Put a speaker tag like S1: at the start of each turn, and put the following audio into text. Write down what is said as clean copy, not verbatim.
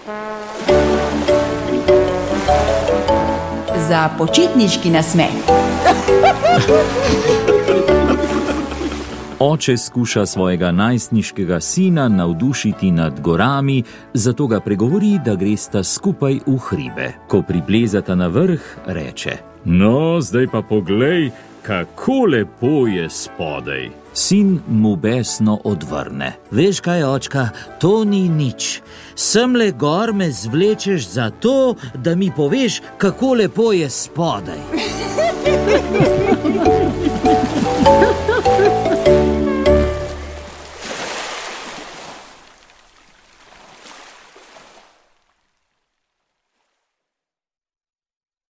S1: Za počitniški nasmeh.
S2: Oče skuša svojega najstniškega sina navdušiti nad gorami, zato ga pregovori, da gresta skupaj v hribe. Ko priplezata na vrh, reče:
S3: No, zdaj pa poglej, kako lepo je spodaj.
S2: Sin mu besno odvrne: Veš kaj, očka, to ni nič. Semle gor me zvlečeš zato, da mi poveš, kako lepo je spodaj.